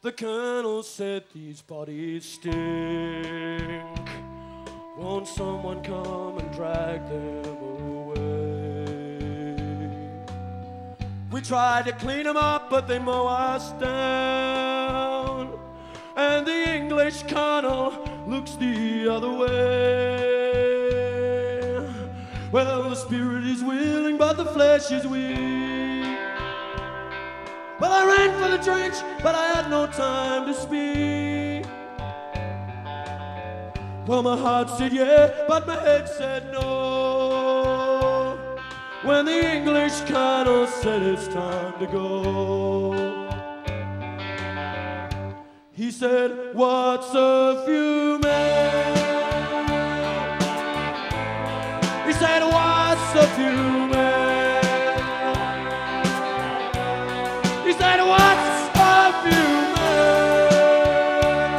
The colonel said these bodies stink. Won't someone come and drag them away? We tried to clean them up, but they mow us down. And the English colonel looks the other way. Well, the spirit is willing, but the flesh is weak. Well, I ran for the trench, but I had no time to speak. Well, my heart said yeah, but my head said no. When the English colonel said it's time to go, he said, what's a few men? He said, what's a few men? He said, what's a few men?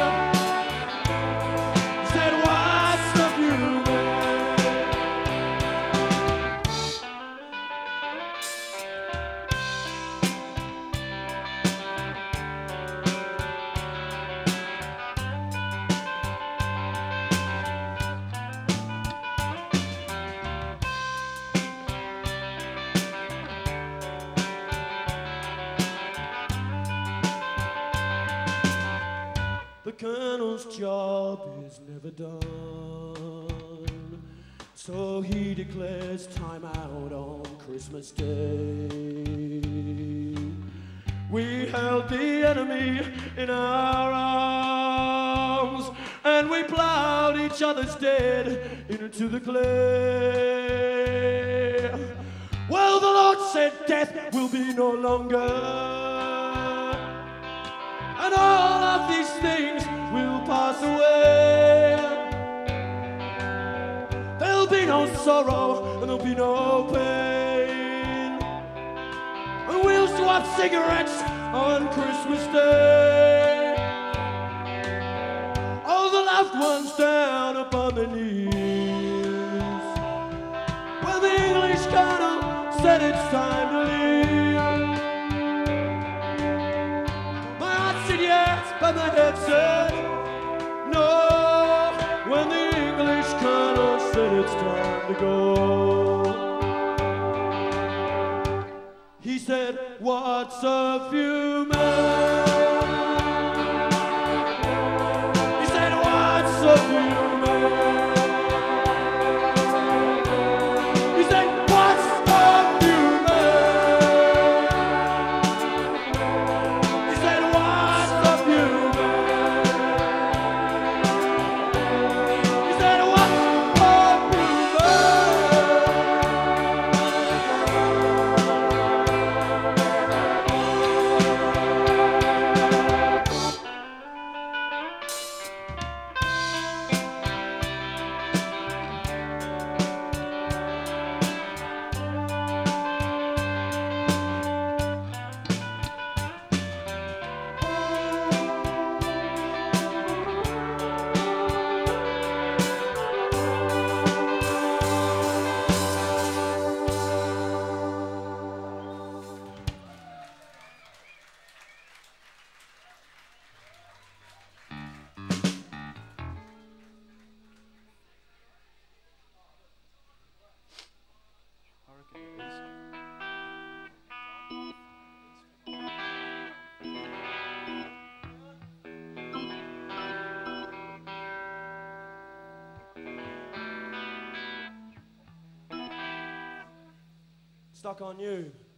He said, what's a few men? The colonel's job is never done, so he declares time out on Christmas Day. We held the enemy in our arms, and we plowed each other's dead into the clay. Well, the Lord said death will be no longer, and all of these things will pass away. There'll be no sorrow and there'll be no pain, and we'll swap cigarettes on Christmas Day. All the loved ones down upon their knees. Well, the English colonel said it's time to leave. But my head said no. When the English colonel said it's time to go, he said, what's a few men? He said, what's a few men? He said, what's a few men? He said, what's a few men? He said, what's a few Stuck on You.